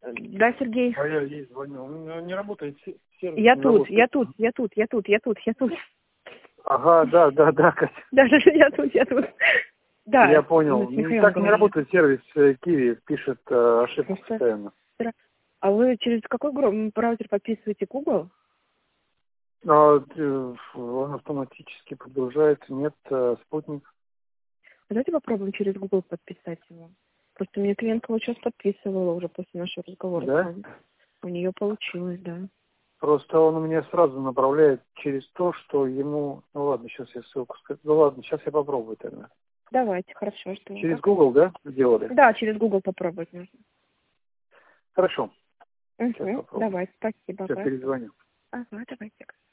Да, Сергей? А я ей звоню. У меня не работает сервис. Я тут. Ага, да, Катя. Да, я тут. Да. Я понял. Мы с Михаилом Так не говорили. работает сервис Киви, пишет ошибку постоянно. А вы через какой браузер подписываете? Google? Он автоматически подгружается, нет, спутник. Давайте попробуем через Google подписать его. Просто мне клиентка вот сейчас подписывала уже после нашего разговора с Да? вами. У нее получилось, да. Просто он у меня сразу направляет через то, что ему... Ну ладно, сейчас я ссылку скажу. Ну ладно, сейчас я попробую тогда. Давайте, хорошо. Что Через Google, да, сделали? Да, через Google попробовать нужно. Хорошо. Сейчас Угу. попробую. Давайте, спасибо. Сейчас перезвоню. Ага, давайте.